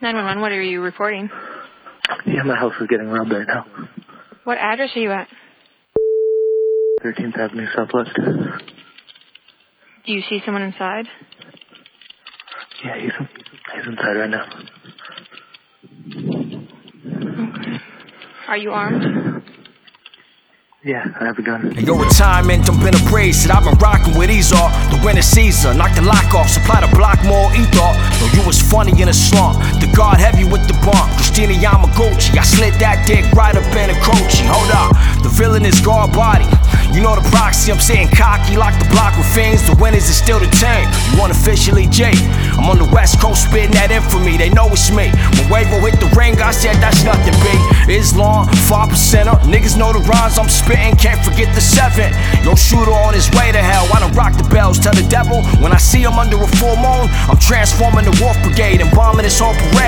911, what are you reporting? Yeah, my house is getting robbed right now. What address are you at? 13th Avenue Southwest. Do you see someone inside? Yeah, he's inside right now. Okay. Are you armed? Yeah, I have a gun. And your retirement done been appraised. I've been rocking with Esau, the winner Caesar. Knock the lock off, supply the block more ethos. No, you was funny in a slump. The guard heavy with the bump. Christina Yamaguchi, I slid that dick right up in a Croce. Hold up, the villain is guard body. You know the proxy, I'm sitting cocky, lock the block with fiends. The winners is still the team. You unofficially Jake. I'm on the West Coast spitting that infamy. They know it's me. When Wavo hit the ring, I said that's nothing big. Islam, 5%er. Niggas know the rhymes I'm spitting. Can't forget the 7. Yo, shooter on his way to hell. I done rock the bells. Tell the devil when I see him under a full moon, I'm transforming the Wolf Brigade and bombing this whole parade.